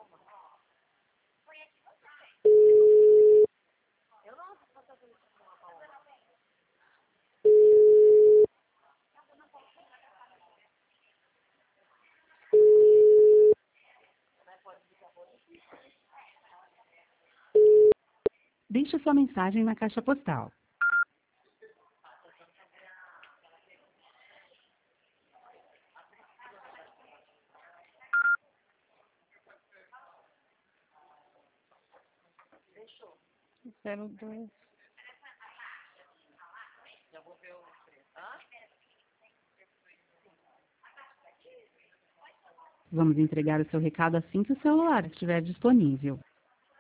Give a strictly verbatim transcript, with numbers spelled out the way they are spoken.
Deixe sua mensagem na caixa postal. zero dois. Vamos entregar o seu recado assim que o celular estiver disponível.